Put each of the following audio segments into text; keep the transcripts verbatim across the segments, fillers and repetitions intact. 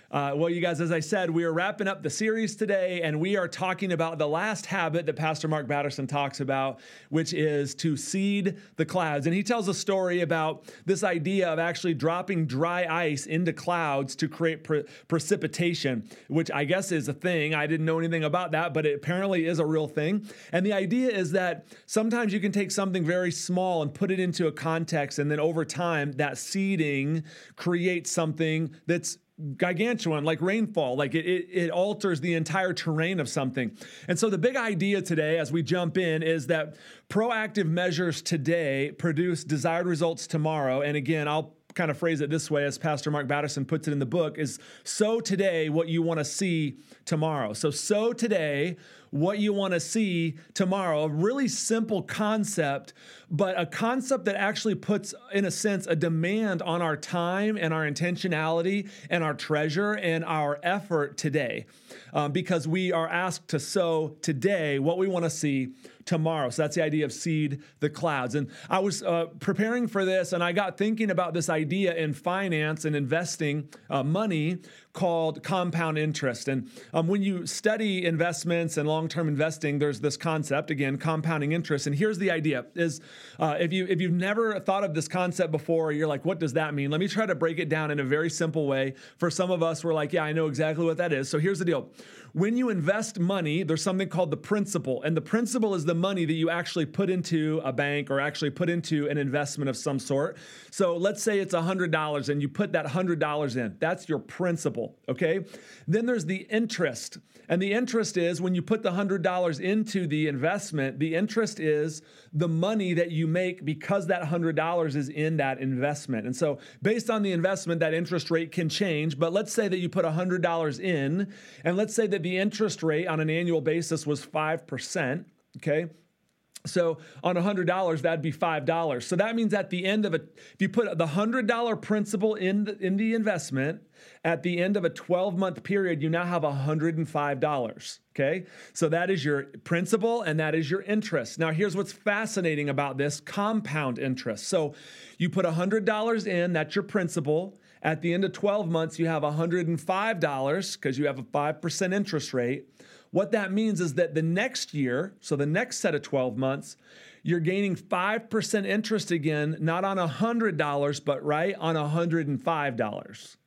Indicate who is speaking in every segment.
Speaker 1: Uh, well, you guys, as I said, we are wrapping up the series today, and we are talking about the last habit that Pastor Mark Batterson talks about, which is to seed the clouds. And he tells a story about this idea of actually dropping dry ice into clouds to create pre- precipitation, which I guess is a thing. I didn't know anything about that, but it apparently is a real thing. And the idea is that sometimes you can take something very small and put it into a context, and then over time, that seeding creates something that's gargantuan, like rainfall, like it, it, it alters the entire terrain of something. And so the big idea today, as we jump in, is that proactive measures today produce desired results tomorrow. And again, I'll kind of phrase it this way, as Pastor Mark Batterson puts it in the book, is sow today what you want to see tomorrow. So sow today what you want to see tomorrow. A really simple concept, but a concept that actually puts, in a sense, a demand on our time and our intentionality and our treasure and our effort today, um, because we are asked to sow today what we want to see tomorrow. So that's the idea of seed the clouds. And I was uh, preparing for this, and I got thinking about this idea in finance and investing uh, money called compound interest. And um, when you study investments and long-term investing, there's this concept, again, compounding interest. And here's the idea is uh, if you, if you've never thought of this concept before, you're like, what does that mean? Let me try to break it down in a very simple way. For some of us, we're like, yeah, I know exactly what that is. So here's the deal. When you invest money, there's something called the principal. And the principal is the money that you actually put into a bank or actually put into an investment of some sort. So let's say it's one hundred dollars and you put that one hundred dollars in. That's your principal, okay? Then there's the interest. And the interest is when you put the one hundred dollars into the investment, the interest is the money that you make because that one hundred dollars is in that investment. And so based on the investment, that interest rate can change. But let's say that you put one hundred dollars in, and let's say that the interest rate on an annual basis was five percent, okay? So on one hundred dollars, that'd be five dollars. So that means at the end of it, if you put the one hundred dollars principal in the, in the investment, at the end of a twelve-month period, you now have one hundred five dollars, okay? So that is your principal and that is your interest. Now, here's what's fascinating about this, compound interest. So you put one hundred dollars in, that's your principal. At the end of twelve months, you have one hundred five dollars because you have a five percent interest rate. What that means is that the next year, so the next set of twelve months, you're gaining five percent interest again, not on one hundred dollars, but right on one hundred five dollars.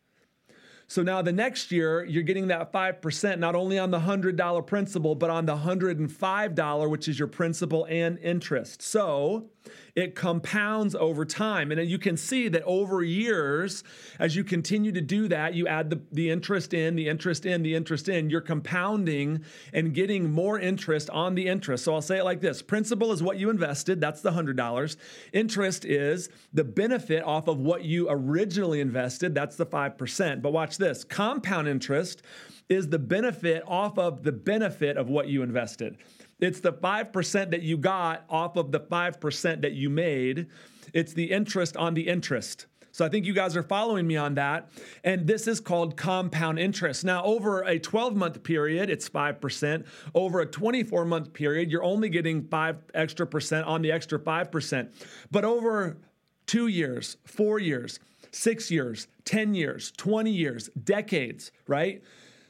Speaker 1: So now the next year, you're getting that five percent not only on the one hundred dollars principal, but on the one hundred five dollars, which is your principal and interest. So it compounds over time. And you can see that over years, as you continue to do that, you add the, the interest in, the interest in, the interest in, you're compounding and getting more interest on the interest. So I'll say it like this. Principal is what you invested. That's the one hundred dollars. Interest is the benefit off of what you originally invested. That's the five percent. But watch this. Compound interest is the benefit off of the benefit of what you invested. It's the five percent that you got off of the five percent that you made. It's the interest on the interest. So I think you guys are following me on that. And this is called compound interest. Now, over a twelve-month period, it's five percent. Over a twenty-four-month period, you're only getting five extra percent on the extra five percent. But over two years, four years, six years, ten years, twenty years, decades, right?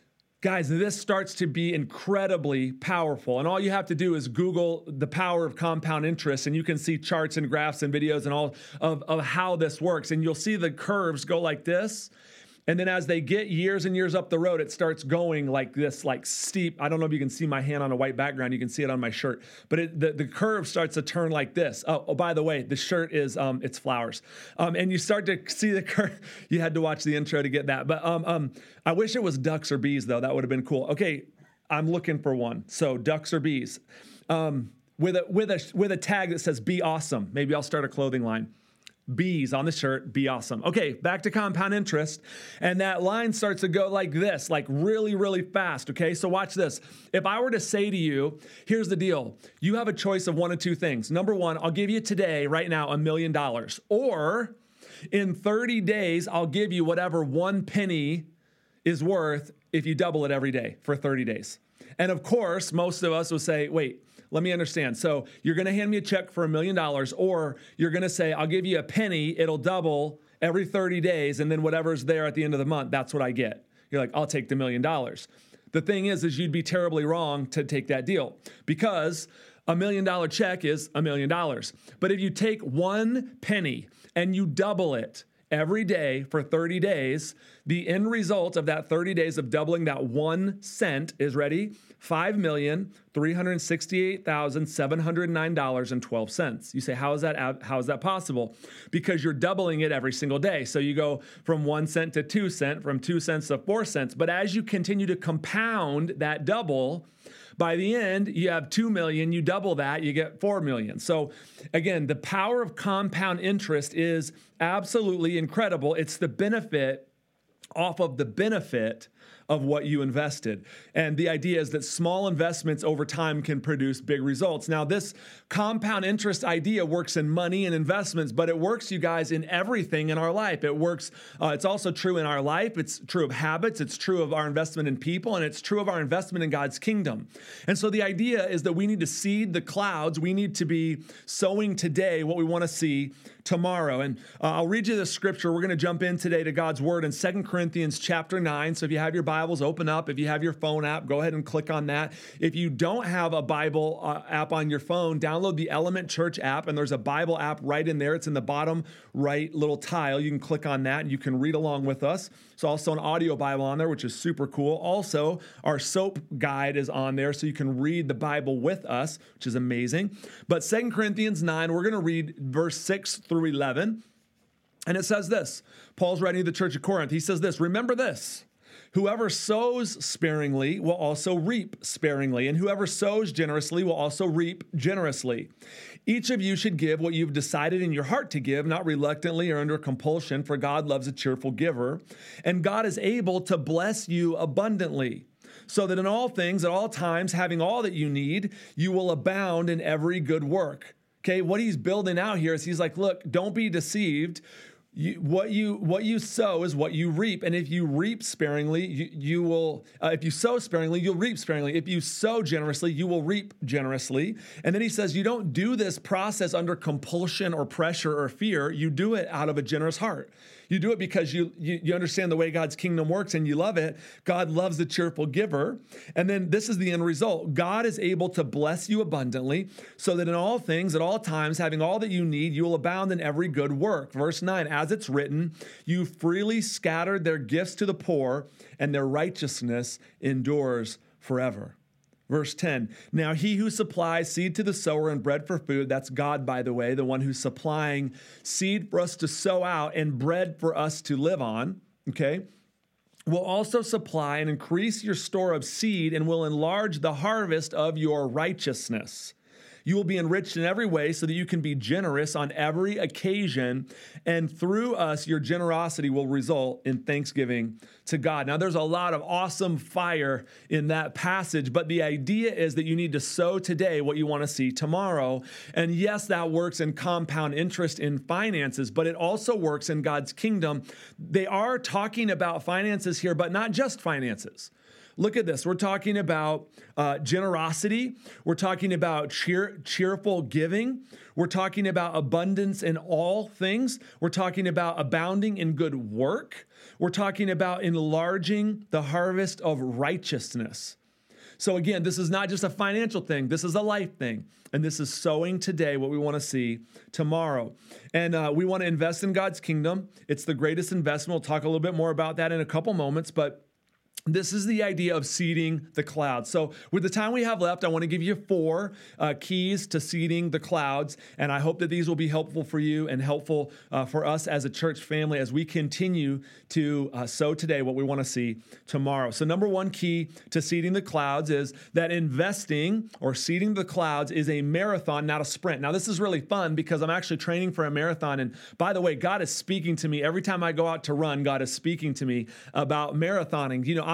Speaker 1: Guys, this starts to be incredibly powerful. And all you have to do is Google the power of compound interest, and you can see charts and graphs and videos and all of, of how this works. And you'll see the curves go like this. And then as they get years and years up the road, it starts going like this, like steep. I don't know if you can see my hand on a white background. You can see it on my shirt. But it, the, the curve starts to turn like this. Oh, oh by the way, the shirt is, um, it's flowers. Um, and you start to see the curve. You had to watch the intro to get that. But um, um, I wish it was ducks or bees, though. That would have been cool. Okay, I'm looking for one. So ducks or bees. Um, with a, with a, with a tag that says, be awesome. Maybe I'll start a clothing line. Bees on the shirt, be awesome. Okay, back to compound interest. And that line starts to go like this, like really, really fast. Okay, so watch this. If I were to say to you, here's the deal. You have a choice of one of two things. Number one, I'll give you today, right now, a million dollars. Or in thirty days, I'll give you whatever one penny is worth if you double it every day for thirty days. And of course, most of us will say, wait, let me understand. So you're going to hand me a check for a million dollars, or you're going to say, I'll give you a penny. It'll double every thirty days. And then whatever's there at the end of the month, that's what I get. You're like, I'll take the million dollars. The thing is, is you'd be terribly wrong to take that deal because a million dollar check is a million dollars. But if you take one penny and you double it every day for thirty days, the end result of that thirty days of doubling that one cent is ready, five million three hundred sixty-eight thousand seven hundred nine dollars and twelve cents. You say, how is that, how is that possible? Because you're doubling it every single day. So you go from one cent to two cent, from two cents to four cents. But as you continue to compound that double, by the end, you have two million, you double that, you get four million. So again, the power of compound interest is absolutely incredible. It's the benefit off of the benefit of what you invested. And the idea is that small investments over time can produce big results. Now, this compound interest idea works in money and investments, but it works, you guys, in everything in our life. It works, uh, it's also true in our life. It's true of habits. It's true of our investment in people, and it's true of our investment in God's kingdom. And so the idea is that we need to seed the clouds. We need to be sowing today what we want to see tomorrow. And uh, I'll read you the scripture. We're going to jump in today to God's word in Second Corinthians chapter nine. So if you have your Bibles, open up. If you have your phone app, go ahead and click on that. If you don't have a Bible uh, app on your phone, download the Element Church app, and there's a Bible app right in there. It's in the bottom right little tile. You can click on that and you can read along with us. There's also an audio Bible on there, which is super cool. Also, our SOAP guide is on there, so you can read the Bible with us, which is amazing. But Second Corinthians nine, we're going to read verse six through eleven. And it says this. Paul's writing to the church of Corinth. He says this, remember this. Whoever sows sparingly will also reap sparingly, and whoever sows generously will also reap generously. Each of you should give what you've decided in your heart to give, not reluctantly or under compulsion, for God loves a cheerful giver, and God is able to bless you abundantly, so that in all things, at all times, having all that you need, you will abound in every good work. Okay, what he's building out here is he's like, look, don't be deceived. You, what you what you sow is what you reap, and if you reap sparingly, you, you will. Uh, if you sow sparingly, you'll reap sparingly. If you sow generously, you will reap generously. And then he says, you don't do this process under compulsion or pressure or fear. You do it out of a generous heart. You do it because you, you you understand the way God's kingdom works and you love it. God loves the cheerful giver. And then this is the end result. God is able to bless you abundantly so that in all things, at all times, having all that you need, you will abound in every good work. Verse nine, as it's written, you freely scattered their gifts to the poor, and their righteousness endures forever. Verse ten, now he who supplies seed to the sower and bread for food, that's God, by the way, the one who's supplying seed for us to sow out and bread for us to live on, okay, will also supply and increase your store of seed and will enlarge the harvest of your righteousness. You will be enriched in every way so that you can be generous on every occasion, and through us, your generosity will result in thanksgiving to God. Now, there's a lot of awesome fire in that passage, but the idea is that you need to sow today what you want to see tomorrow. And yes, that works in compound interest in finances, but it also works in God's kingdom. They are talking about finances here, but not just finances. Look at this. We're talking about uh, generosity. We're talking about cheer, cheerful giving. We're talking about abundance in all things. We're talking about abounding in good work. We're talking about enlarging the harvest of righteousness. So again, this is not just a financial thing. This is a life thing. And this is sowing today what we want to see tomorrow. And uh, we want to invest in God's kingdom. It's the greatest investment. We'll talk a little bit more about that in a couple moments, but this is the idea of seeding the clouds. So with the time we have left, I want to give you four uh, keys to seeding the clouds. And I hope that these will be helpful for you and helpful uh, for us as a church family as we continue to uh, sow today what we want to see tomorrow. So number one key to seeding the clouds is that investing or seeding the clouds is a marathon, not a sprint. Now, this is really fun because I'm actually training for a marathon. And by the way, God is speaking to me every time I go out to run. God is speaking to me about marathoning. You know, I'm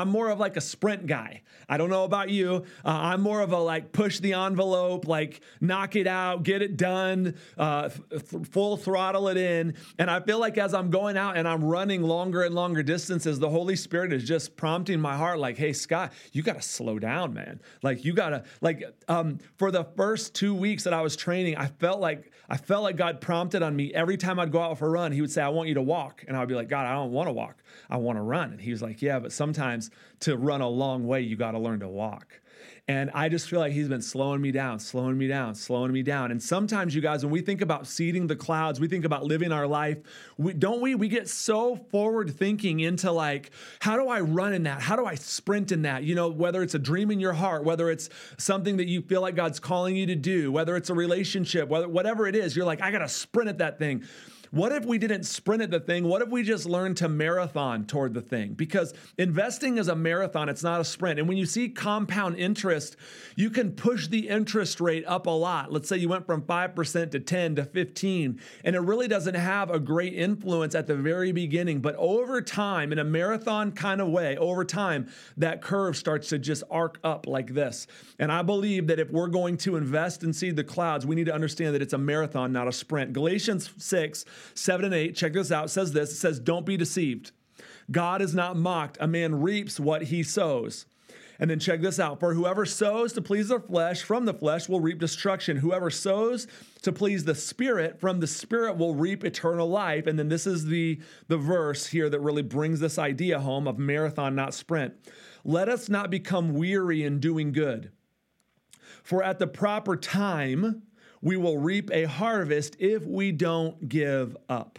Speaker 1: I'm more of like a sprint guy. I don't know about you. Uh, I'm more of a like push the envelope, like knock it out, get it done, uh, th- full throttle it in. And I feel like as I'm going out and I'm running longer and longer distances, the Holy Spirit is just prompting my heart like, hey, Scott, you got to slow down, man. Like you got to like um, for the first two weeks that I was training, I felt like I felt like God prompted on me every time I'd go out for a run. He would say, I want you to walk. And I'd be like, God, I don't want to walk. I want to run. And he was like, yeah, but sometimes to run a long way, you got to learn to walk. And I just feel like he's been slowing me down, slowing me down, slowing me down. And sometimes, you guys, when we think about seeding the clouds, we think about living our life, we, don't we? We get so forward thinking into like, how do I run in that? How do I sprint in that? You know, whether it's a dream in your heart, whether it's something that you feel like God's calling you to do, whether it's a relationship, whether whatever it is, you're like, I got to sprint at that thing. What if we didn't sprint at the thing? What if we just learned to marathon toward the thing? Because investing is a marathon, it's not a sprint. And when you see compound interest, you can push the interest rate up a lot. Let's say you went from five percent to ten to fifteen, and it really doesn't have a great influence at the very beginning. But over time, in a marathon kind of way, over time, that curve starts to just arc up like this. And I believe that if we're going to invest and seed the clouds, we need to understand that it's a marathon, not a sprint. Galatians six, seven and eight, check this out, says this, it says, don't be deceived. God is not mocked. A man reaps what he sows. And then check this out. For whoever sows to please the flesh, from the flesh will reap destruction. Whoever sows to please the Spirit, from the Spirit will reap eternal life. And then this is the, the verse here that really brings this idea home of marathon, not sprint. Let us not become weary in doing good. For at the proper time, we will reap a harvest if we don't give up.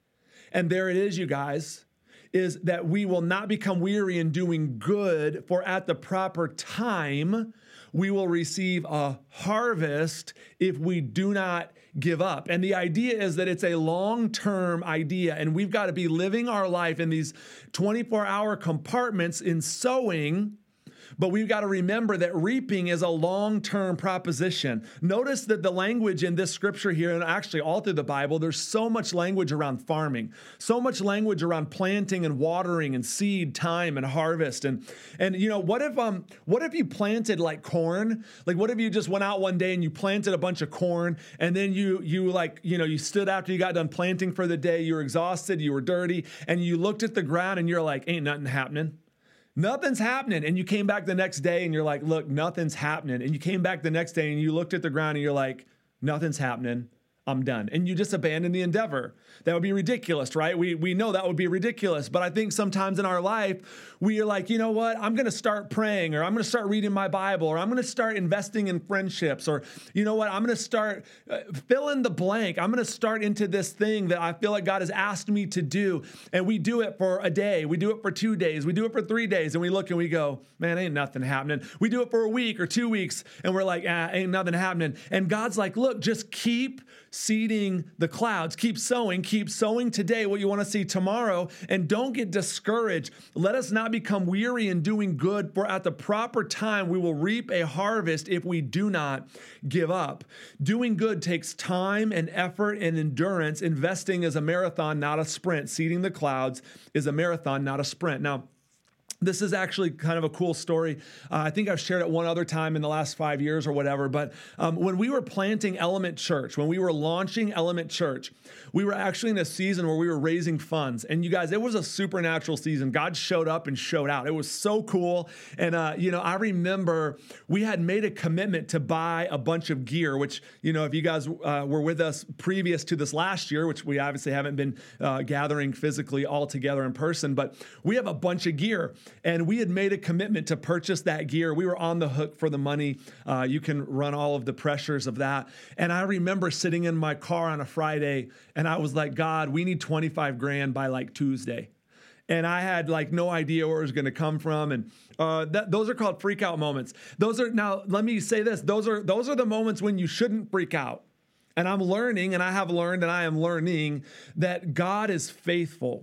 Speaker 1: And there it is, you guys, is that we will not become weary in doing good, for at the proper time, we will receive a harvest if we do not give up. And the idea is that it's a long-term idea, and we've got to be living our life in these twenty-four hour compartments in sowing. But we've got to remember that reaping is a long-term proposition. Notice that the language in this scripture here, and actually all through the Bible, there's so much language around farming, so much language around planting and watering and seed time and harvest. And, and you know, what if um, what if you planted like corn? Like what if you just went out one day and you planted a bunch of corn, and then you, you like, you know, you stood after you got done planting for the day, you were exhausted, you were dirty, and you looked at the ground and you're like, ain't nothing happening. Nothing's happening. And you came back the next day and you're like, look, nothing's happening. And you came back the next day and you looked at the ground and you're like, nothing's happening. I'm done. And you just abandon the endeavor. That would be ridiculous, right? We we know that would be ridiculous. But I think sometimes in our life, we are like, you know what? I'm going to start praying, or I'm going to start reading my Bible, or I'm going to start investing in friendships, or you know what? I'm going to start uh, fill in the blank. I'm going to start into this thing that I feel like God has asked me to do. And we do it for a day. We do it for two days. We do it for three days. And we look and we go, man, ain't nothing happening. We do it for a week or two weeks. And we're like, ah, ain't nothing happening. And God's like, look, just keep seeding the clouds. Keep sowing. Keep sowing today what you want to see tomorrow. And don't get discouraged. Let us not become weary in doing good, for at the proper time we will reap a harvest if we do not give up. Doing good takes time and effort and endurance. Investing is a marathon, not a sprint. Seeding the clouds is a marathon, not a sprint. Now, this is actually kind of a cool story. Uh, I think I've shared it one other time in the last five years or whatever. But um, when we were planting Element Church, when we were launching Element Church, we were actually in a season where we were raising funds. And you guys, it was a supernatural season. God showed up and showed out. It was so cool. And, uh, you know, I remember we had made a commitment to buy a bunch of gear, which, you know, if you guys uh, were with us previous to this last year, which we obviously haven't been uh, gathering physically all together in person, but we have a bunch of gear. And we had made a commitment to purchase that gear. We were on the hook for the money. Uh, you can run all of the pressures of that. And I remember sitting in my car on a Friday, and I was like, God, we need twenty-five grand by like Tuesday. And I had like no idea where it was going to come from. And uh, that, those are called freak out moments. Those are, now let me say this, those are, those are the moments when you shouldn't freak out. And I'm learning, and I have learned, and I am learning that God is faithful.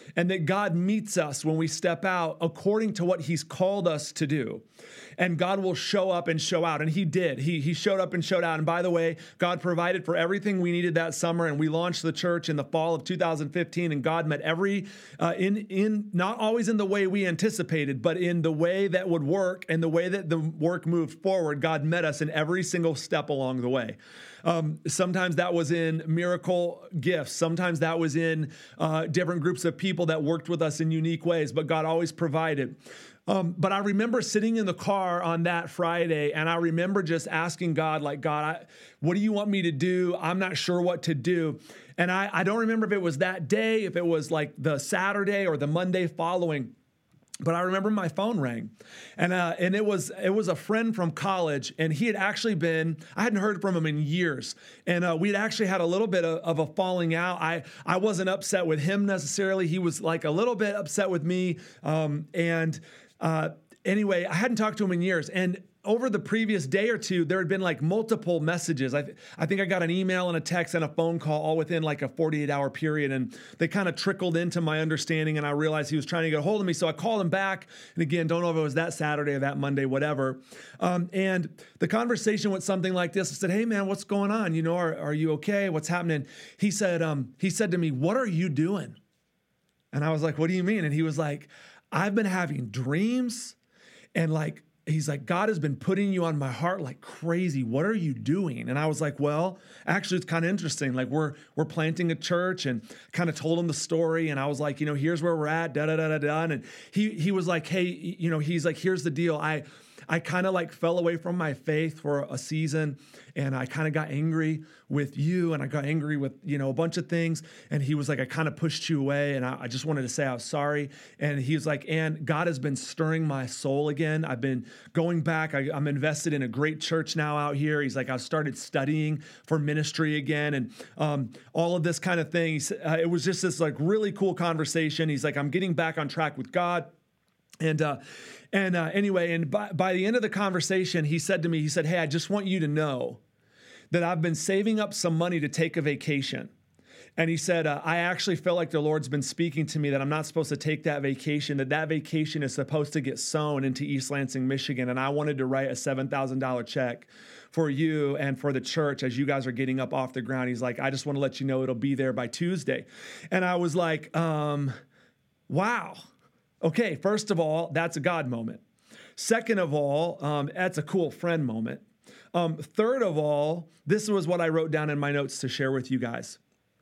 Speaker 1: and that God meets us when we step out according to what he's called us to do. And God will show up and show out. And he did. He, he showed up and showed out. And by the way, God provided for everything we needed that summer. And we launched the church in the fall of two thousand fifteen. And God met every, uh, in, in not always in the way we anticipated, but in the way that would work and the way that the work moved forward. God met us in every single step along the way. Um, sometimes that was in miracle gifts. Sometimes that was in uh, different groups of people that worked with us in unique ways, but God always provided. Um, but I remember sitting in the car on that Friday, and I remember just asking God, like, God, I, what do you want me to do? I'm not sure what to do. And I, I don't remember if it was that day, if it was like the Saturday or the Monday following. But I remember my phone rang, and uh, and it was it was a friend from college, and he had actually been, I hadn't heard from him in years, and uh, we'd actually had a little bit of, of a falling out. I I wasn't upset with him necessarily. He was like a little bit upset with me, um, and uh, anyway, I hadn't talked to him in years, and over the previous day or two, there had been like multiple messages. I, th- I think I got an email and a text and a phone call all within like a forty-eight hour period. And they kind of trickled into my understanding, and I realized he was trying to get a hold of me. So I called him back. And again, don't know if it was that Saturday or that Monday, whatever. Um, and the conversation went something like this. I said, hey man, what's going on? You know, are, are you okay? What's happening? He said, um, he said to me, what are you doing? And I was like, what do you mean? And he was like, I've been having dreams, and like, he's like, God has been putting you on my heart like crazy. What are you doing? And I was like, well, actually, it's kind of interesting. Like we're we're planting a church, and kind of told him the story. And I was like, you know, here's where we're at, da da da da da. And he he was like, hey, you know, he's like, here's the deal. I I kind of like fell away from my faith for a season, and I kind of got angry with you, and I got angry with, you know, a bunch of things. And he was like, I kind of pushed you away, and I, I just wanted to say I was sorry. And he was like, and God has been stirring my soul again. I've been going back. I, I'm invested in a great church now out here. He's like, I've started studying for ministry again, and um, all of this kind of thing. He said, uh, it was just this like really cool conversation. He's like, I'm getting back on track with God. And uh, and uh, anyway, and by, by the end of the conversation, he said to me, he said, hey, I just want you to know that I've been saving up some money to take a vacation. And he said, uh, I actually feel like the Lord's been speaking to me that I'm not supposed to take that vacation, that that vacation is supposed to get sown into East Lansing, Michigan. And I wanted to write a seven thousand dollars check for you and for the church as you guys are getting up off the ground. He's like, I just want to let you know it'll be there by Tuesday. And I was like, um, wow. Okay, first of all, that's a God moment. Second of all, um, that's a cool friend moment. Um, third of all, this was what I wrote down in my notes to share with you guys.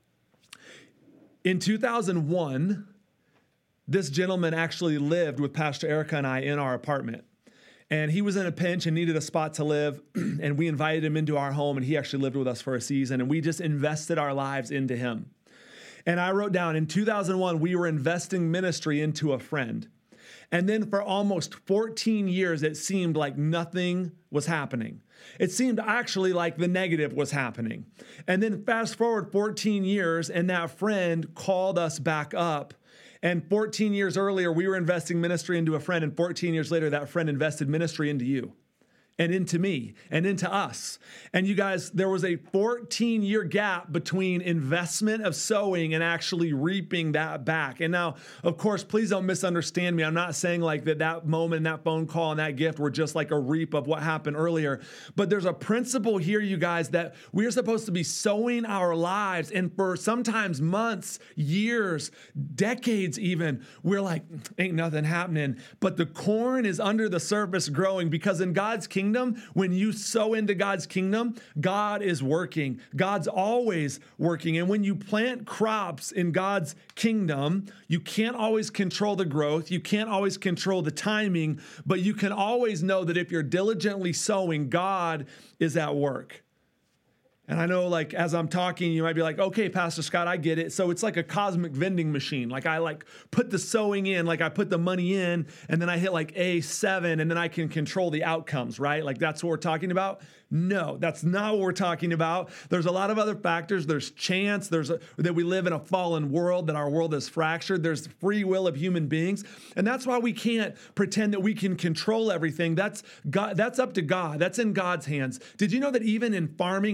Speaker 1: In two thousand one, this gentleman actually lived with Pastor Erica and I in our apartment. And he was in a pinch and needed a spot to live. And we invited him into our home, and he actually lived with us for a season. And we just invested our lives into him. And I wrote down, in two thousand one, we were investing ministry into a friend. And then for almost fourteen years, it seemed like nothing was happening. It seemed actually like the negative was happening. And then fast forward fourteen years, and that friend called us back up. And fourteen years earlier, we were investing ministry into a friend. And fourteen years later, that friend invested ministry into you, and into me, and into us. And you guys, there was a fourteen year gap between investment of sowing and actually reaping that back. And now, of course, please don't misunderstand me. I'm not saying like that that moment, that phone call, and that gift were just like a reap of what happened earlier. But there's a principle here, you guys, that we're supposed to be sowing our lives. And for sometimes months, years, decades even, we're like, ain't nothing happening. But the corn is under the surface growing, because in God's kingdom, Kingdom, when you sow into God's kingdom, God is working. God's always working. And when you plant crops in God's kingdom, you can't always control the growth. You can't always control the timing, but you can always know that if you're diligently sowing, God is at work. And I know, like, as I'm talking, you might be like, okay, Pastor Scott, I get it. So it's like a cosmic vending machine. Like I like put the sowing in, like I put the money in, and then I hit like A seven, and then I can control the outcomes, right? Like that's what we're talking about. No, that's not what we're talking about. There's a lot of other factors. There's chance. There's a, that we live in a fallen world, that our world is fractured. There's free will of human beings. And that's why we can't pretend that we can control everything. That's God. That's up to God. That's in God's hands. Did you know that even in farming and even in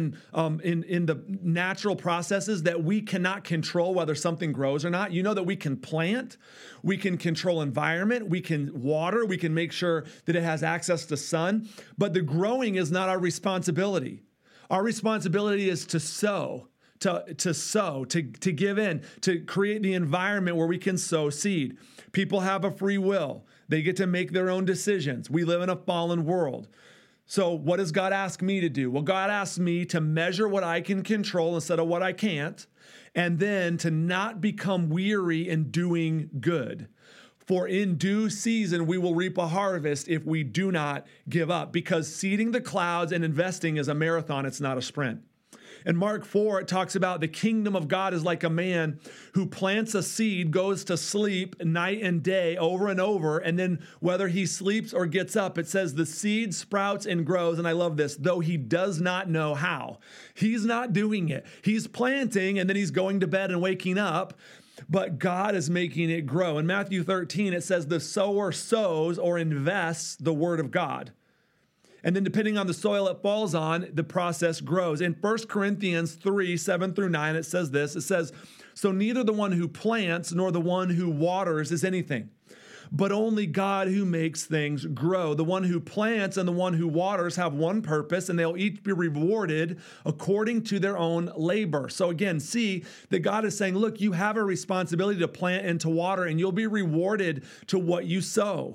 Speaker 1: in, um, in, in the natural processes that we cannot control whether something grows or not. You know that we can plant, we can control environment, we can water, we can make sure that it has access to sun, but the growing is not our responsibility. Our responsibility is to sow. To, to sow, to, to give in, to create the environment where we can sow seed. People have a free will. They get to make their own decisions. We live in a fallen world. So what does God ask me to do? Well, God asks me to measure what I can control instead of what I can't, and then to not become weary in doing good. For in due season, we will reap a harvest if we do not give up, because seeding the clouds and investing is a marathon. It's not a sprint. In Mark four, it talks about the kingdom of God is like a man who plants a seed, goes to sleep night and day over and over, and then whether he sleeps or gets up, it says the seed sprouts and grows, and I love this, though he does not know how. He's not doing it. He's planting, and then he's going to bed and waking up, but God is making it grow. In Matthew thirteen, it says the sower sows or invests the word of God. And then depending on the soil it falls on, the process grows. In First Corinthians three, seven through nine, it says this. It says, so neither the one who plants nor the one who waters is anything, but only God who makes things grow. The one who plants and the one who waters have one purpose, and they'll each be rewarded according to their own labor. So again, see that God is saying, look, you have a responsibility to plant and to water, and you'll be rewarded to what you sow.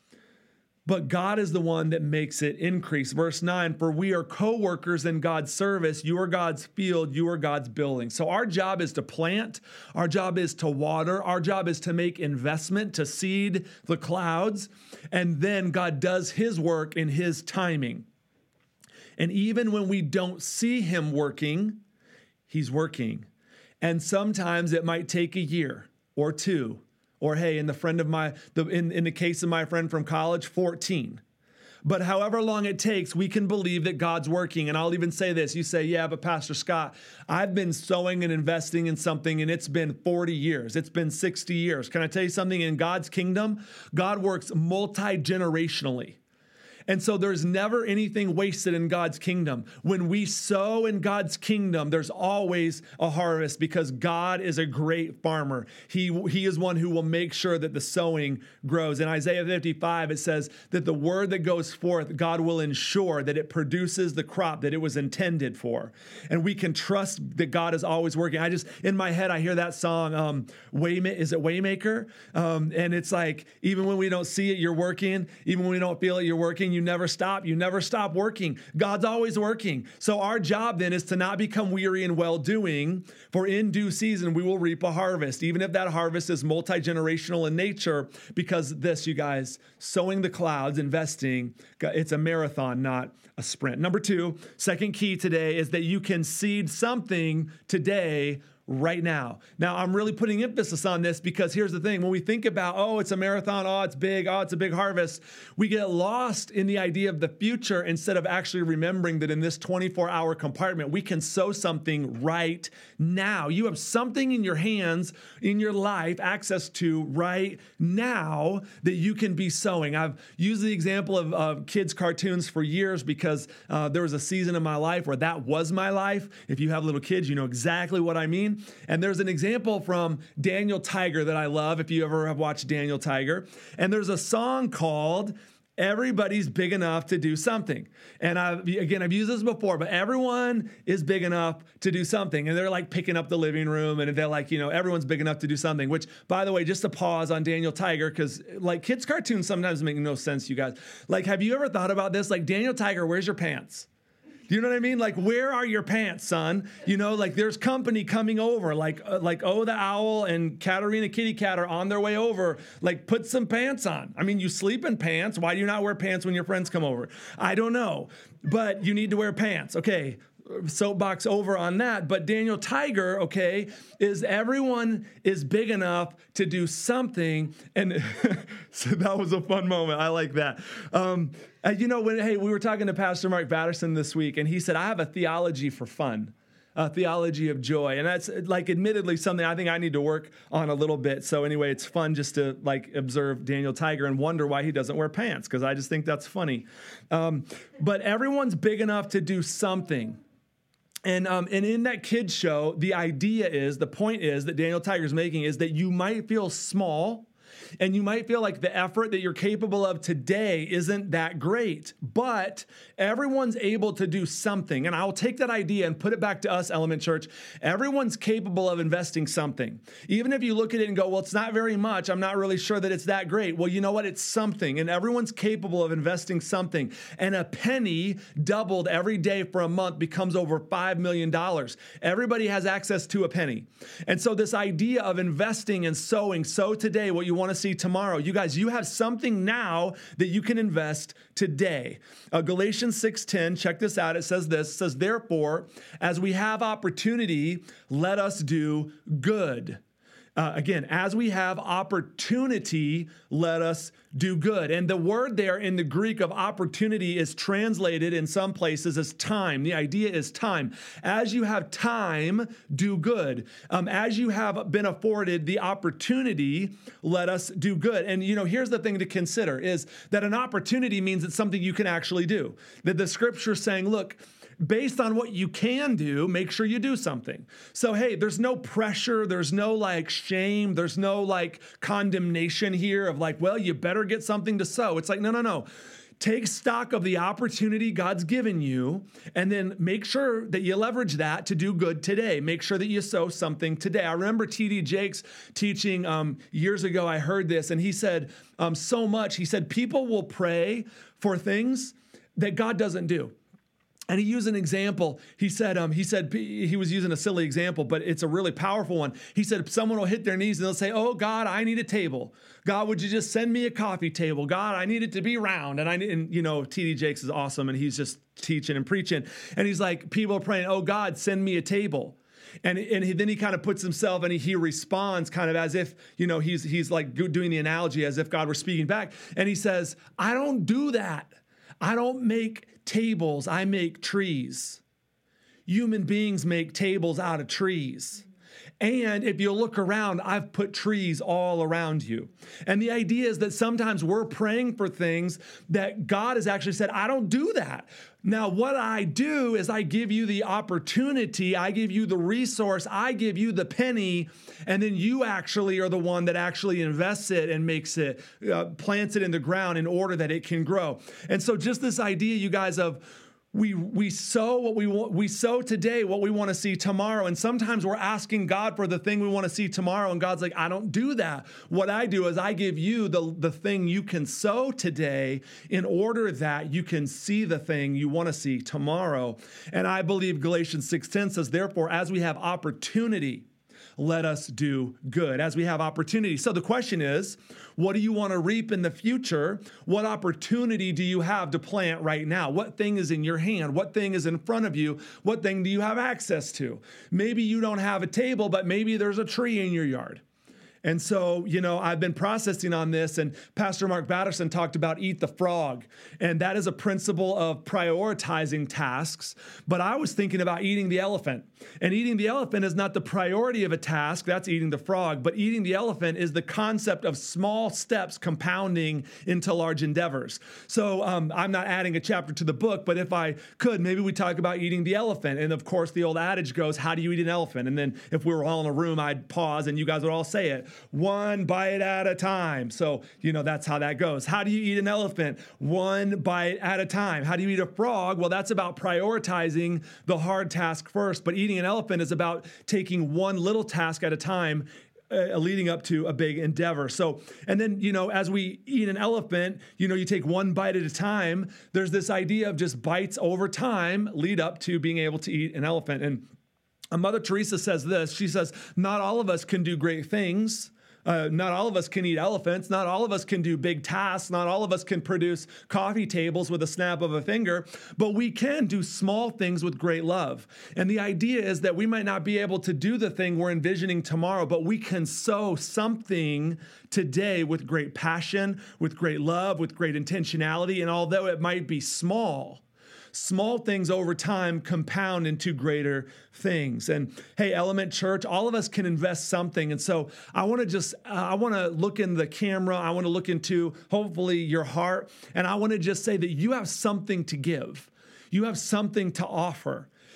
Speaker 1: But God is the one that makes it increase. Verse nine, for we are co-workers in God's service. You are God's field. You are God's building. So our job is to plant. Our job is to water. Our job is to make investment, to seed the clouds. And then God does his work in his timing. And even when we don't see him working, he's working. And sometimes it might take a year or two. Or hey, in the friend of my, the, in, in the case of my friend from college, fourteen. But however long it takes, we can believe that God's working. And I'll even say this. You say, yeah, but Pastor Scott, I've been sowing and investing in something, and it's been forty years. It's been sixty years. Can I tell you something? In God's kingdom, God works multi-generationally. And so there's never anything wasted in God's kingdom. When we sow in God's kingdom, there's always a harvest because God is a great farmer. He, he is one who will make sure that the sowing grows. In Isaiah fifty-five, it says that the word that goes forth, God will ensure that it produces the crop that it was intended for. And we can trust that God is always working. I just, in my head, I hear that song, um, Wayma- is it Waymaker? Um, and it's like, even when we don't see it, you're working. Even when we don't feel it, you're working. You never stop. You never stop working. God's always working. So our job then is to not become weary in well-doing, for in due season we will reap a harvest, even if that harvest is multi-generational in nature, because this, you guys, sowing the clouds, investing, it's a marathon, not a sprint. Number two, second key today is that you can seed something today right now. Now, I'm really putting emphasis on this because here's the thing. When we think about, oh, it's a marathon, oh, it's big, oh, it's a big harvest, we get lost in the idea of the future instead of actually remembering that in this twenty-four hour compartment, we can sow something right now. You have something in your hands, in your life, access to right now that you can be sowing. I've used the example of, of kids' cartoons for years because uh, there was a season in my life where that was my life. If you have little kids, you know exactly what I mean. And there's an example from Daniel Tiger that I love, if you ever have watched Daniel Tiger. And there's a song called Everybody's Big Enough to Do Something. And I've, again, I've used this before, but everyone is big enough to do something. And they're like picking up the living room, and they're like, you know, everyone's big enough to do something, which, by the way, just to pause on Daniel Tiger, because like kids' cartoons sometimes make no sense, you guys. Like, have you ever thought about this? Like, Daniel Tiger, where's your pants? Do you know what I mean? Like, where are your pants, son? You know, like there's company coming over, like uh, like Oh the Owl and Katarina Kitty Cat are on their way over. Like, put some pants on. I mean, you sleep in pants. Why do you not wear pants when your friends come over? I don't know, but you need to wear pants. Okay, soapbox over on that. But Daniel Tiger, okay, is everyone is big enough to do something. And so that was a fun moment. I like that. Um, uh, you know, when, hey, we were talking to Pastor Mark Batterson this week, and he said, I have a theology for fun. A theology of joy. And that's like admittedly something I think I need to work on a little bit. So anyway, it's fun just to like observe Daniel Tiger and wonder why he doesn't wear pants, because I just think that's funny. Um, but everyone's big enough to do something. And um, and in that kids show, the idea is, the point is that Daniel Tiger's making is that you might feel small and you might feel like the effort that you're capable of today isn't that great, but everyone's able to do something. And I'll take that idea and put it back to us, Element Church. Everyone's capable of investing something. Even if you look at it and go, well, it's not very much, I'm not really sure that it's that great. Well, you know what? It's something, and everyone's capable of investing something. And a penny doubled every day for a month becomes over five million dollars. Everybody has access to a penny. And so this idea of investing and sowing, sow today what you want to see tomorrow. You guys, you have something now that you can invest today. Uh, Galatians six ten, check this out. It says this, it says, therefore, as we have opportunity, let us do good. Uh, again, as we have opportunity, let us do good. And the word there in the Greek of opportunity is translated in some places as time. The idea is time. As you have time, do good. Um, as you have been afforded the opportunity, let us do good. And, you know, here's the thing to consider is that an opportunity means it's something you can actually do. That the scripture's saying, look, based on what you can do, make sure you do something. So, hey, there's no pressure. There's no like shame. There's no like condemnation here of like, well, you better get something to sow. It's like, no, no, no. Take stock of the opportunity God's given you, and then make sure that you leverage that to do good today. Make sure that you sow something today. I remember T D Jakes teaching um, years ago. I heard this, and he said um, so much. He said, people will pray for things that God doesn't do. And he used an example. He said, um, he said he was using a silly example, but it's a really powerful one. He said, someone will hit their knees and they'll say, oh, God, I need a table. God, would you just send me a coffee table? God, I need it to be round. And I, and you know, T D Jakes is awesome. And he's just teaching and preaching. And he's like, people are praying, oh, God, send me a table. And, and he, then he kind of puts himself and he, he responds kind of as if, you know, he's, he's like doing the analogy as if God were speaking back. And he says, I don't do that. I don't make tables, I make trees. Human beings make tables out of trees. And if you look around, I've put trees all around you. And the idea is that sometimes we're praying for things that God has actually said, I don't do that. Now, what I do is I give you the opportunity, I give you the resource, I give you the penny, and then you actually are the one that actually invests it and makes it, uh, plants it in the ground in order that it can grow. And so just this idea, you guys, of We we sow what we want, we sow today what we want to see tomorrow. And sometimes we're asking God for the thing we want to see tomorrow. And God's like, I don't do that. What I do is I give you the, the thing you can sow today in order that you can see the thing you want to see tomorrow. And I believe Galatians six ten says, therefore, as we have opportunity, let us do good, as we have opportunity. So the question is, what do you want to reap in the future? What opportunity do you have to plant right now? What thing is in your hand? What thing is in front of you? What thing do you have access to? Maybe you don't have a table, but maybe there's a tree in your yard. And so, you know, I've been processing on this, and Pastor Mark Batterson talked about eat the frog. And that is a principle of prioritizing tasks. But I was thinking about eating the elephant. And eating the elephant is not the priority of a task, that's eating the frog. But eating the elephant is the concept of small steps compounding into large endeavors. So um, I'm not adding a chapter to the book, but if I could, maybe we talk about eating the elephant. And of course, the old adage goes, how do you eat an elephant? And then if we were all in a room, I'd pause and you guys would all say it. One bite at a time. So, you know, that's how that goes. How do you eat an elephant? One bite at a time. How do you eat a frog? Well, that's about prioritizing the hard task first. But eating an elephant is about taking one little task at a time, uh, leading up to a big endeavor. So, and then, you know, as we eat an elephant, you know, you take one bite at a time. There's this idea of just bites over time lead up to being able to eat an elephant. And Mother Teresa says this, she says, not all of us can do great things. Uh, not all of us can eat elephants. Not all of us can do big tasks. Not all of us can produce coffee tables with a snap of a finger, but we can do small things with great love. And the idea is that we might not be able to do the thing we're envisioning tomorrow, but we can sow something today with great passion, with great love, with great intentionality. And although it might be small, small things over time compound into greater things. And hey, Element Church, all of us can invest something. And so I want to just, uh, I want to look in the camera. I want to look into hopefully your heart. And I want to just say that you have something to give. You have something to offer.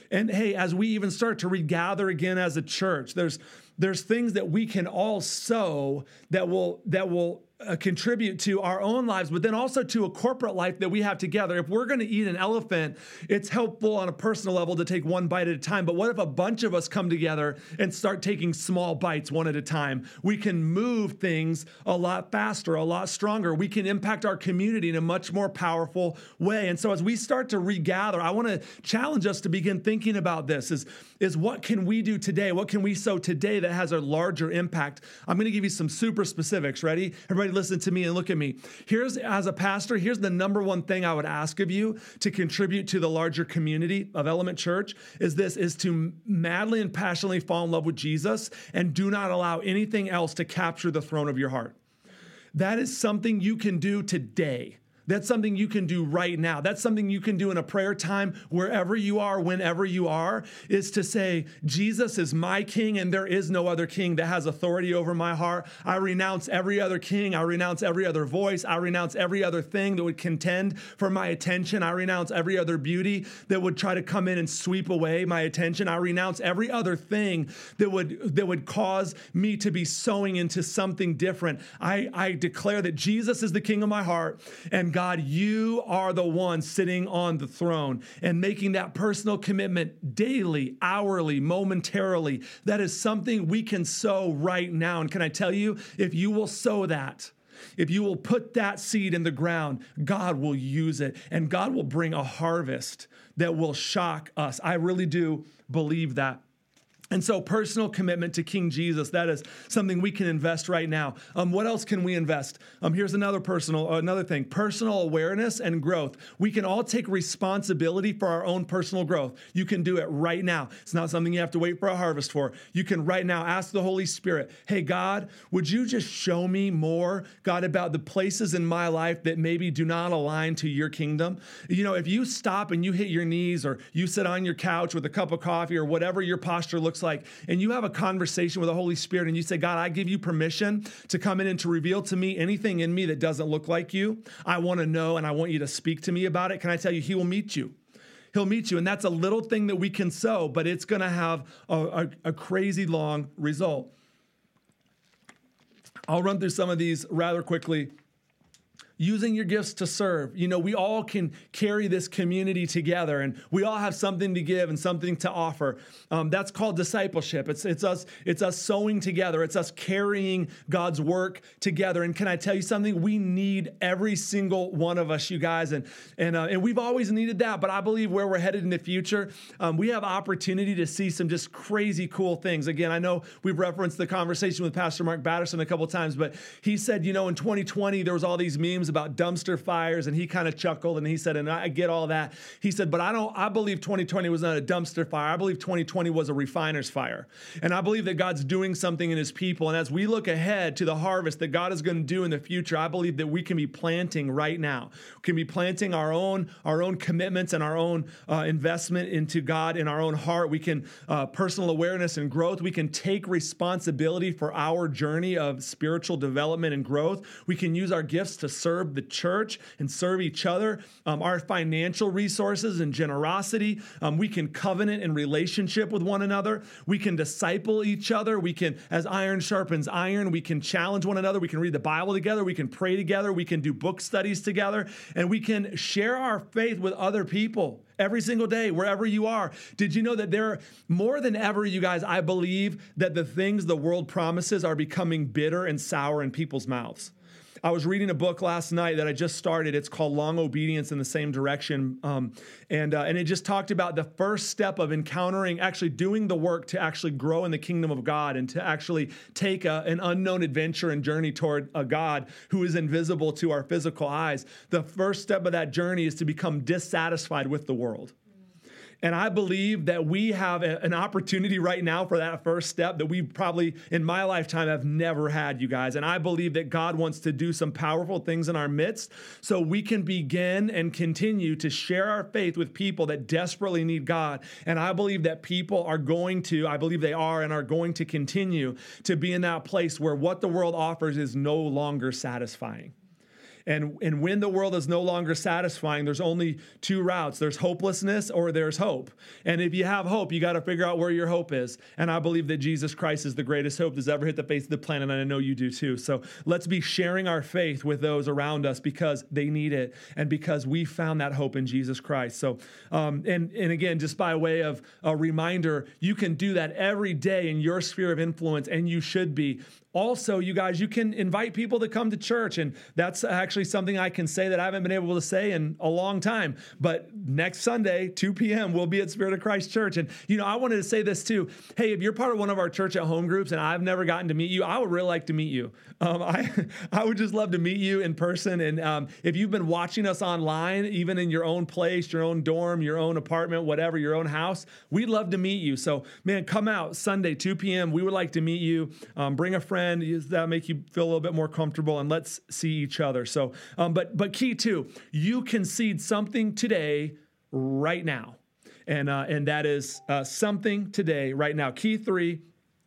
Speaker 1: And hey, as we even start to regather again as a church, there's there's things that we can all sow that will that will uh, contribute to our own lives, but then also to a corporate life that we have together. If we're going to eat an elephant, it's helpful on a personal level to take one bite at a time. But what if a bunch of us come together and start taking small bites one at a time? We can move things a lot faster, a lot stronger. We can impact our community in a much more powerful way. And so as we start to regather, I want to challenge us to begin thinking about this is, is what can we do today? What can we sow today that has a larger impact? I'm going to give you some super specifics. Ready? Everybody listen to me and look at me. Here's, as a pastor, here's the number one thing I would ask of you to contribute to the larger community of Element Church is this, is to madly and passionately fall in love with Jesus and do not allow anything else to capture the throne of your heart. That is something you can do today. That's something you can do right now. That's something you can do in a prayer time wherever you are, whenever you are, is to say, Jesus is my king and there is no other king that has authority over my heart. I renounce every other king. I renounce every other voice. I renounce every other thing that would contend for my attention. I renounce every other beauty that would try to come in and sweep away my attention. I renounce every other thing that would, that would cause me to be sowing into something different. I, I declare that Jesus is the king of my heart, and God, you are the one sitting on the throne, and making that personal commitment daily, hourly, momentarily. That is something we can sow right now. And can I tell you, if you will sow that, if you will put that seed in the ground, God will use it, and God will bring a harvest that will shock us. I really do believe that. And so personal commitment to King Jesus, that is something we can invest right now. Um, what else can we invest? Um, here's another personal, another thing, personal awareness and growth. We can all take responsibility for our own personal growth. You can do it right now. It's not something you have to wait for a harvest for. You can right now ask the Holy Spirit, hey, God, would you just show me more, God, about the places in my life that maybe do not align to your kingdom? You know, if you stop and you hit your knees, or you sit on your couch with a cup of coffee, or whatever your posture looks like, and you have a conversation with the Holy Spirit and you say, God, I give you permission to come in and to reveal to me anything in me that doesn't look like you. I want to know, and I want you to speak to me about it. Can I tell you, he will meet you. He'll meet you. And that's a little thing that we can sow, but it's going to have a, a, a crazy long result. I'll run through some of these rather quickly. Using your gifts to serve. You know, we all can carry this community together, and we all have something to give and something to offer. Um, that's called discipleship. It's it's us it's us sowing together. It's us carrying God's work together. And can I tell you something? We need every single one of us, you guys, and and uh, and we've always needed that. But I believe where we're headed in the future, um, we have opportunity to see some just crazy cool things. Again, I know we've referenced the conversation with Pastor Mark Batterson a couple of times, but he said, you know, in twenty twenty there was all these memes about dumpster fires, and he kind of chuckled and he said, and I get all that. He said, but I don't, I believe twenty twenty was not a dumpster fire. I believe twenty twenty was a refiner's fire. And I believe that God's doing something in his people. And as we look ahead to the harvest that God is going to do in the future, I believe that we can be planting right now. We can be planting our own, our own commitments and our own uh, investment into God in our own heart. We can, uh, personal awareness and growth. We can take responsibility for our journey of spiritual development and growth. We can use our gifts to serve the church and serve each other, um, our financial resources and generosity. Um, we can covenant and relationship with one another. We can disciple each other. We can, as iron sharpens iron, we can challenge one another. We can read the Bible together. We can pray together. We can do book studies together. And we can share our faith with other people every single day, wherever you are. Did you know that there, more than ever, you guys, I believe that the things the world promises are becoming bitter and sour in people's mouths? I was reading a book last night that I just started. It's called Long Obedience in the Same Direction. Um, and, uh, and it just talked about the first step of encountering, actually doing the work to actually grow in the kingdom of God and to actually take a, an unknown adventure and journey toward a God who is invisible to our physical eyes. The first step of that journey is to become dissatisfied with the world. And I believe that we have a, an opportunity right now for that first step that we probably in my lifetime have never had, you guys. And I believe that God wants to do some powerful things in our midst so we can begin and continue to share our faith with people that desperately need God. And I believe that people are going to, I believe they are and are going to continue to be in that place where what the world offers is no longer satisfying. And, and when the world is no longer satisfying, there's only two routes. There's hopelessness or there's hope. And if you have hope, you got to figure out where your hope is. And I believe that Jesus Christ is the greatest hope that's ever hit the face of the planet, and I know you do too. So let's be sharing our faith with those around us because they need it and because we found that hope in Jesus Christ. So, um, and, and again, just by way of a reminder, you can do that every day in your sphere of influence, and you should be. Also, you guys, you can invite people to come to church, and that's actually something I can say that I haven't been able to say in a long time. But next Sunday, two p.m., we'll be at Spirit of Christ Church. And, you know, I wanted to say this too. Hey, if you're part of one of our church at home groups and I've never gotten to meet you, I would really like to meet you. Um, I I would just love to meet you in person. And um, if you've been watching us online, even in your own place, your own dorm, your own apartment, whatever, your own house, we'd love to meet you. So, man, come out Sunday, two p.m. We would like to meet you. Um, bring a friend. That'll make you feel a little bit more comfortable, and let's see each other. So, um, but but key two, you can seed something today, right now, and uh, and that is uh, something today, right now. Key three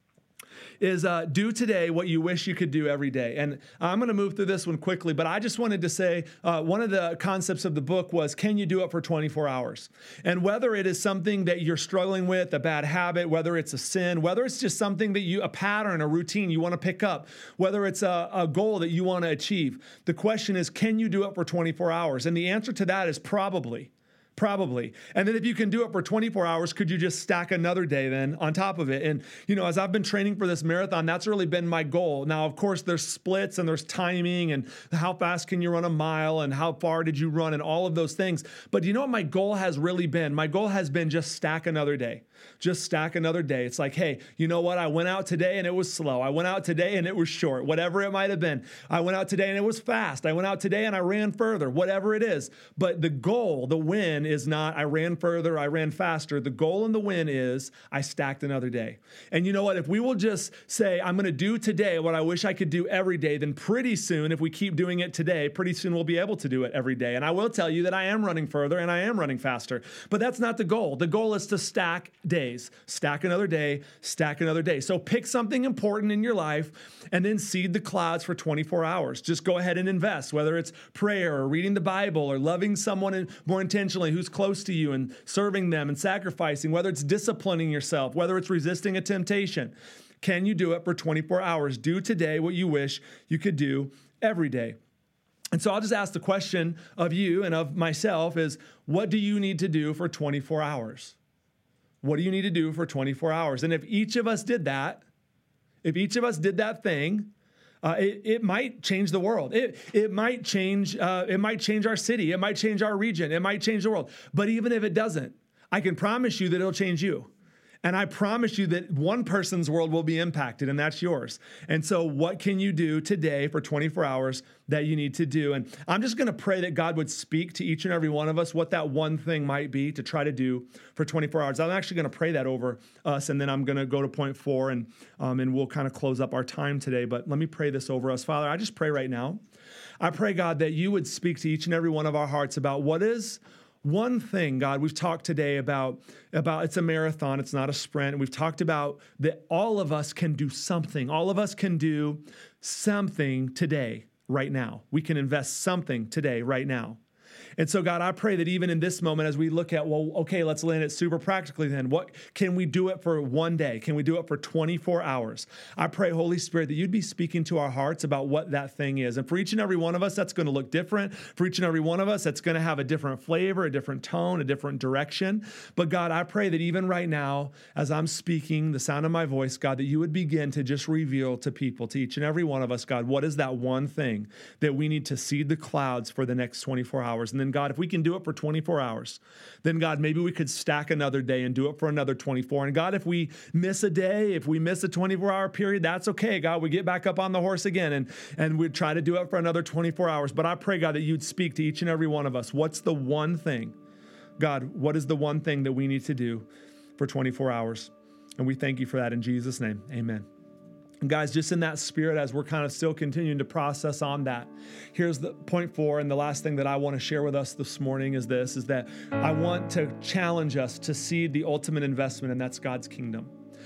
Speaker 1: is uh, do today what you wish you could do every day. And I'm going to move through this one quickly, but I just wanted to say uh, one of the concepts of the book was, can you do it for twenty-four hours? And whether it is something that you're struggling with, a bad habit, whether it's a sin, whether it's just something that you, a pattern, a routine you want to pick up, whether it's a, a goal that you want to achieve, the question is, can you do it for twenty-four hours? And the answer to that is probably. Probably. And then if you can do it for twenty-four hours, could you just stack another day then on top of it? And, you know, as I've been training for this marathon, that's really been my goal. Now, of course, there's splits and there's timing and how fast can you run a mile and how far did you run and all of those things. But you know what my goal has really been? My goal has been just stack another day. Just stack another day. It's like, hey, you know what? I went out today and it was slow. I went out today and it was short, whatever it might have been. I went out today and it was fast. I went out today and I ran further, whatever it is. But the goal, the win is not I ran further, I ran faster. The goal and the win is I stacked another day. And you know what? If we will just say, I'm going to do today what I wish I could do every day, then pretty soon, if we keep doing it today, pretty soon we'll be able to do it every day. And I will tell you that I am running further and I am running faster. But that's not the goal. The goal is to stack days. Stack another day, stack another day. So pick something important in your life and then seed the clouds for twenty-four hours. Just go ahead and invest, whether it's prayer or reading the Bible or loving someone more intentionally who's close to you and serving them and sacrificing, whether it's disciplining yourself, whether it's resisting a temptation. Can you do it for twenty-four hours? Do today what you wish you could do every day. And so I'll just ask the question of you and of myself is, what do you need to do for twenty-four hours? What do you need to do for twenty-four hours? And if each of us did that, if each of us did that thing, Uh, it, it might change the world. It it might change. Uh, it might change our city. It might change our region. It might change the world. But even if it doesn't, I can promise you that it'll change you. And I promise you that one person's world will be impacted, and that's yours. And so what can you do today for twenty-four hours that you need to do? And I'm just going to pray that God would speak to each and every one of us what that one thing might be to try to do for twenty-four hours. I'm actually going to pray that over us, and then I'm going to go to point four, and, um, and we'll kind of close up our time today. But let me pray this over us. Father, I just pray right now. I pray, God, that you would speak to each and every one of our hearts about what is one thing, God. We've talked today about, about it's a marathon, it's not a sprint. And we've talked about that all of us can do something. All of us can do something today, right now. We can invest something today, right now. And so, God, I pray that even in this moment, as we look at, well, okay, let's land it super practically then. What can we do it for one day? Can we do it for twenty-four hours? I pray, Holy Spirit, that you'd be speaking to our hearts about what that thing is. And for each and every one of us, that's going to look different. For each and every one of us, that's going to have a different flavor, a different tone, a different direction. But God, I pray that even right now, as I'm speaking, the sound of my voice, God, that you would begin to just reveal to people, to each and every one of us, God, what is that one thing that we need to seed the clouds for the next twenty-four hours? And then, God, if we can do it for twenty-four hours, then, God, maybe we could stack another day and do it for another twenty-four. And, God, if we miss a day, if we miss a twenty-four hour period, that's okay, God. We get back up on the horse again, and, and we try to do it for another twenty-four hours. But I pray, God, that you'd speak to each and every one of us. What's the one thing? God, what is the one thing that we need to do for twenty-four hours? And we thank you for that in Jesus' name. Amen. And guys, just in that spirit, as we're kind of still continuing to process on that, here's the point four. And the last thing that I want to share with us this morning is this, is that I want to challenge us to seed the ultimate investment, and that's God's kingdom.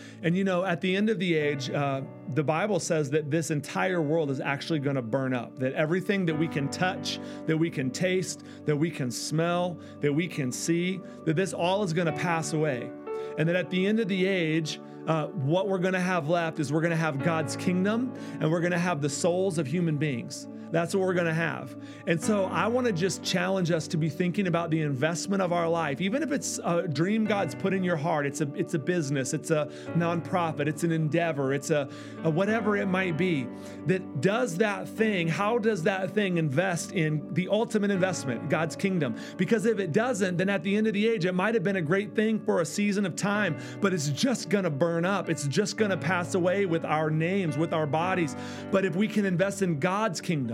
Speaker 1: And you know, at the end of the age, uh, the Bible says that this entire world is actually going to burn up, that everything that we can touch, that we can taste, that we can smell, that we can see, that this all is going to pass away. And that at the end of the age, uh, what we're going to have left is we're going to have God's kingdom, and we're going to have the souls of human beings. That's what we're going to have. And so I want to just challenge us to be thinking about the investment of our life, even if it's a dream God's put in your heart. It's a it's a business, it's a nonprofit, it's an endeavor, it's a, a whatever it might be. That does that thing, how does that thing invest in the ultimate investment, God's kingdom? Because if it doesn't, then at the end of the age, it might have been a great thing for a season of time, but it's just going to burn up. It's just going to pass away with our names, with our bodies. But if we can invest in God's kingdom,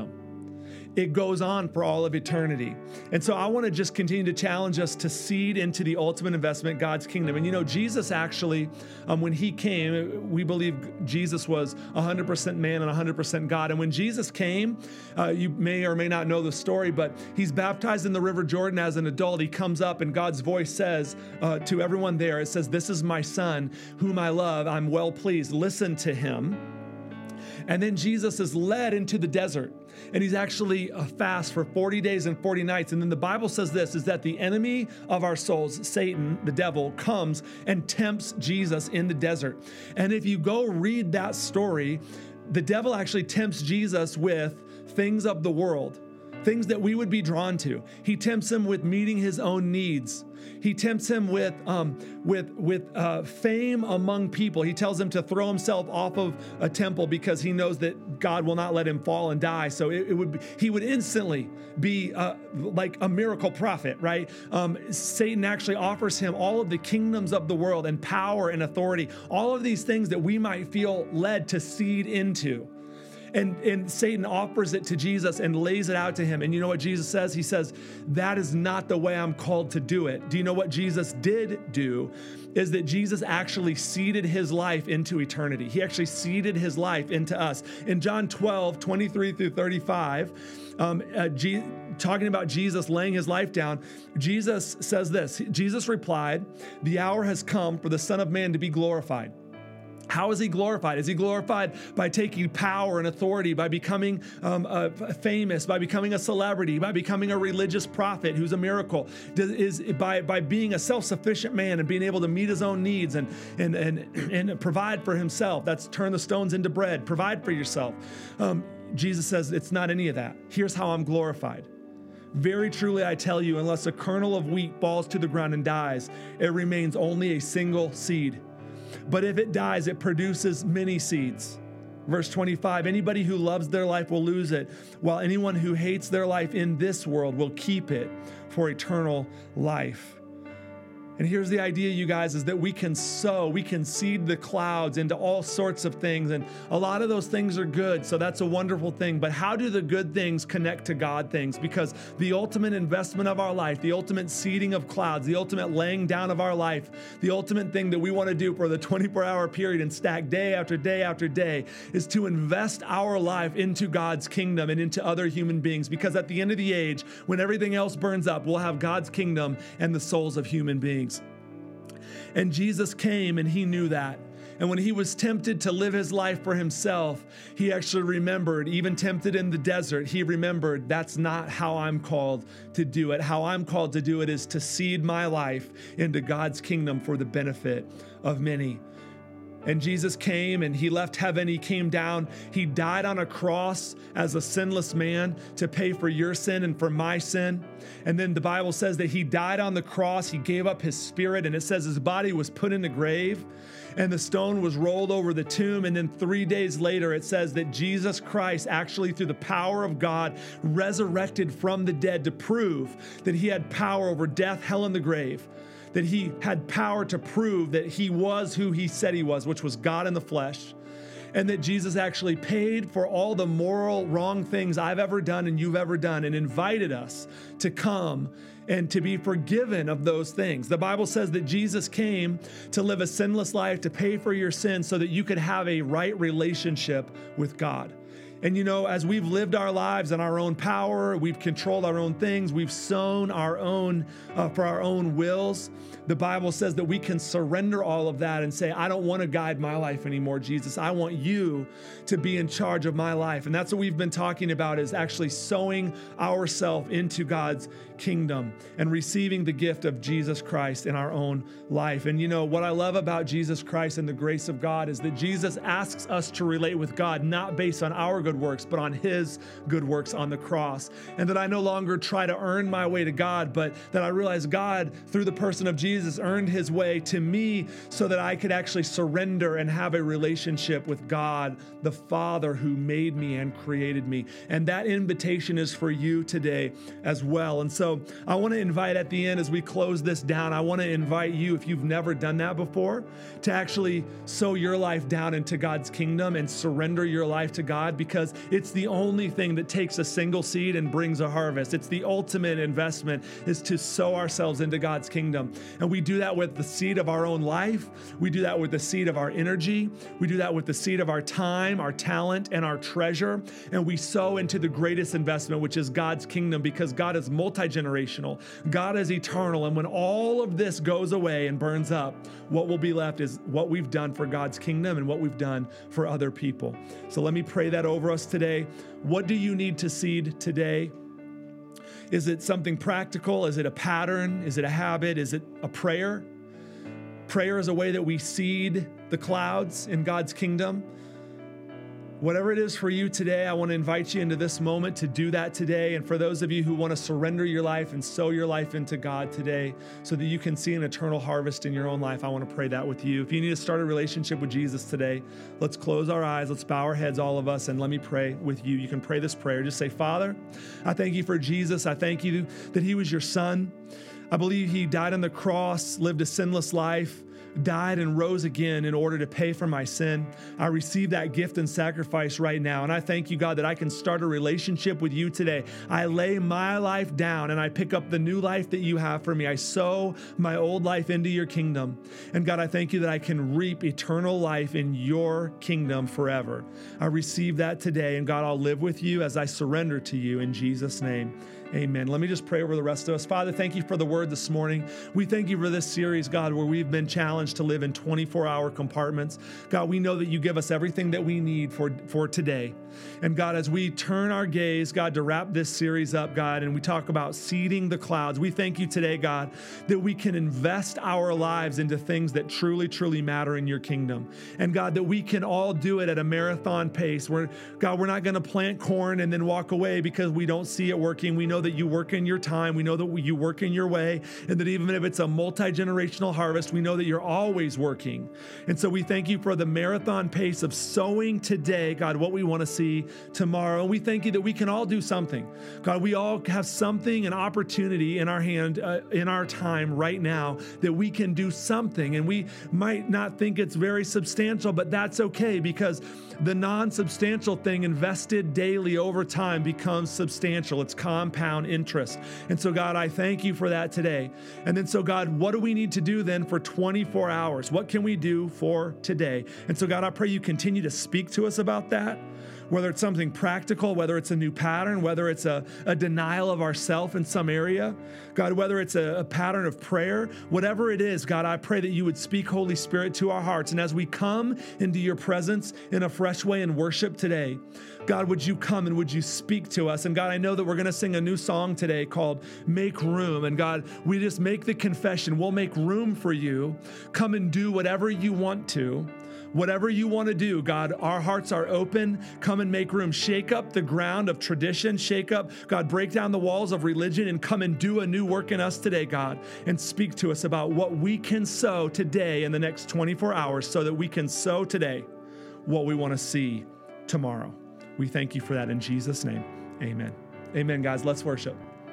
Speaker 1: it goes on for all of eternity. And so I want to just continue to challenge us to seed into the ultimate investment, God's kingdom. And you know, Jesus actually, um, when he came, we believe Jesus was one hundred percent man and one hundred percent God. And when Jesus came, uh, you may or may not know the story, but he's baptized in the River Jordan as an adult. He comes up and God's voice says uh, to everyone there, it says, "This is my son whom I love. I'm well pleased. Listen to him." And then Jesus is led into the desert, and he's actually a fast for forty days and forty nights. And then the Bible says this, is that the enemy of our souls, Satan, the devil, comes and tempts Jesus in the desert. And if you go read that story, the devil actually tempts Jesus with things of the world, things that we would be drawn to. He tempts him with meeting his own needs. He tempts him with um, with with uh, fame among people. He tells him to throw himself off of a temple because he knows that God will not let him fall and die. So it, it would be, he would instantly be uh, like a miracle prophet, right? Um, Satan actually offers him all of the kingdoms of the world and power and authority, all of these things that we might feel led to seed into. And, and Satan offers it to Jesus and lays it out to him. And you know what Jesus says? He says, that is not the way I'm called to do it. Do you know what Jesus did do? Is that Jesus actually seeded his life into eternity. He actually seeded his life into us. In John twelve, twenty-three through thirty-five, um, uh, G- talking about Jesus laying his life down, Jesus says this. Jesus replied, "The hour has come for the Son of Man to be glorified." How is he glorified? Is he glorified by taking power and authority, by becoming um, uh, famous, by becoming a celebrity, by becoming a religious prophet who's a miracle? Does, is by by being a self-sufficient man and being able to meet his own needs and and and and provide for himself? That's turn the stones into bread. Provide for yourself. Um, Jesus says it's not any of that. Here's how I'm glorified. Very truly, I tell you, unless a kernel of wheat falls to the ground and dies, it remains only a single seed. But if it dies, it produces many seeds. Verse twenty-five, anybody who loves their life will lose it, while anyone who hates their life in this world will keep it for eternal life. And here's the idea, you guys, is that we can sow, we can seed the clouds into all sorts of things. And a lot of those things are good. So that's a wonderful thing. But how do the good things connect to God things? Because the ultimate investment of our life, the ultimate seeding of clouds, the ultimate laying down of our life, the ultimate thing that we want to do for the twenty-four hour period and stack day after day after day is to invest our life into God's kingdom and into other human beings. Because at the end of the age, when everything else burns up, we'll have God's kingdom and the souls of human beings. And Jesus came and he knew that. And when he was tempted to live his life for himself, he actually remembered, even tempted in the desert, he remembered that's not how I'm called to do it. How I'm called to do it is to seed my life into God's kingdom for the benefit of many. And Jesus came and he left heaven. He came down. He died on a cross as a sinless man to pay for your sin and for my sin. And then the Bible says that he died on the cross. He gave up his spirit, and it says his body was put in the grave and the stone was rolled over the tomb. And then three days later, it says that Jesus Christ actually, through the power of God, resurrected from the dead to prove that he had power over death, hell, and the grave. That he had power to prove that he was who he said he was, which was God in the flesh. And that Jesus actually paid for all the moral wrong things I've ever done and you've ever done, and invited us to come and to be forgiven of those things. The Bible says that Jesus came to live a sinless life, to pay for your sins so that you could have a right relationship with God. And you know, as we've lived our lives in our own power, we've controlled our own things, we've sown our own, uh, for our own wills, the Bible says that we can surrender all of that and say, I don't want to guide my life anymore, Jesus. I want you to be in charge of my life. And that's what we've been talking about, is actually sowing ourselves into God's kingdom and receiving the gift of Jesus Christ in our own life. And you know, what I love about Jesus Christ and the grace of God is that Jesus asks us to relate with God, not based on our good works, but on his good works on the cross. And that I no longer try to earn my way to God, but that I realize God, through the person of Jesus, earned his way to me so that I could actually surrender and have a relationship with God, the Father who made me and created me. And that invitation is for you today as well. And so I want to invite at the end, as we close this down, I want to invite you, if you've never done that before, to actually sow your life down into God's kingdom and surrender your life to God, because it's the only thing that takes a single seed and brings a harvest. It's the ultimate investment, is to sow ourselves into God's kingdom. And we do that with the seed of our own life. We do that with the seed of our energy. We do that with the seed of our time, our talent, and our treasure. And we sow into the greatest investment, which is God's kingdom, because God is multi-generational. God is eternal. And when all of this goes away and burns up, what will be left is what we've done for God's kingdom and what we've done for other people. So let me pray that over us today. What do you need to seed today? Is it something practical? Is it a pattern? Is it a habit? Is it a prayer? Prayer is a way that we seed the clouds in God's kingdom. Whatever it is for you today, I want to invite you into this moment to do that today. And for those of you who want to surrender your life and sow your life into God today so that you can see an eternal harvest in your own life, I want to pray that with you. If you need to start a relationship with Jesus today, let's close our eyes, let's bow our heads, all of us, and let me pray with you. You can pray this prayer. Just say, Father, I thank you for Jesus. I thank you that he was your son. I believe he died on the cross, lived a sinless life, died and rose again in order to pay for my sin. I receive that gift and sacrifice right now. And I thank you, God, that I can start a relationship with you today. I lay my life down and I pick up the new life that you have for me. I sow my old life into your kingdom. And God, I thank you that I can reap eternal life in your kingdom forever. I receive that today. And God, I'll live with you as I surrender to you in Jesus' name. Amen. Let me just pray over the rest of us. Father, thank you for the word this morning. We thank you for this series, God, where we've been challenged to live in twenty-four hour compartments. God, we know that you give us everything that we need for, for today. And God, as we turn our gaze, God, to wrap this series up, God, and we talk about seeding the clouds, we thank you today, God, that we can invest our lives into things that truly, truly matter in your kingdom. And God, that we can all do it at a marathon pace. Where, God, we're not going to plant corn and then walk away because we don't see it working. We know that you work in your time. We know that you work in your way, and that even if it's a multi-generational harvest, we know that you're always working. And so we thank you for the marathon pace of sowing today, God, what we want to see tomorrow. And we thank you that we can all do something. God, we all have something, an opportunity in our hand, uh, in our time right now, that we can do something. And we might not think it's very substantial, but that's okay, because the non-substantial thing invested daily over time becomes substantial. It's compound interest. And so, God, I thank you for that today. And then, so, God, what do we need to do then for twenty-four hours? What can we do for today? And so, God, I pray you continue to speak to us about that. Whether it's something practical, whether it's a new pattern, whether it's a, a denial of ourself in some area, God, whether it's a, a pattern of prayer, whatever it is, God, I pray that you would speak, Holy Spirit, to our hearts. And as we come into your presence in a fresh way in worship today, God, would you come and would you speak to us? And God, I know that we're going to sing a new song today called Make Room. And God, we just make the confession, we'll make room for you. Come and do whatever you want to. Whatever you want to do, God, our hearts are open. Come and make room. Shake up the ground of tradition. Shake up, God, break down the walls of religion and come and do a new work in us today, God, and speak to us about what we can sow today in the next twenty-four hours so that we can sow today what we want to see tomorrow. We thank you for that in Jesus' name. Amen. Amen, guys. Let's worship.